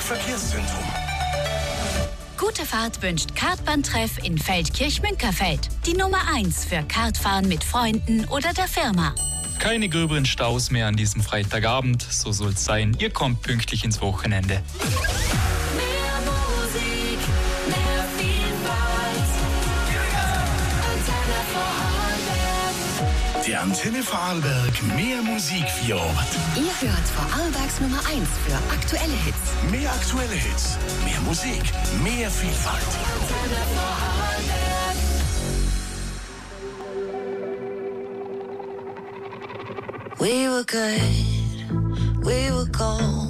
Verkehrszentrum. Gute Fahrt wünscht Kartbahntreff in Feldkirch-Münkerfeld. Die Nummer 1 für Kartfahren mit Freunden oder der Firma. Keine gröberen Staus mehr an diesem Freitagabend, so soll's sein. Ihr kommt pünktlich ins Wochenende. Mehr Musik, mehr Vielfalt. Antenne Vorarlberg. Der Antenne Vorarlberg mehr Musik für Ort. Ihr hört Vorarlbergs Nummer 1 für aktuelle Hits. Mehr aktuelle Hits, mehr Musik, mehr Vielfalt. Antenne Vorarlberg. We were good, we were gold.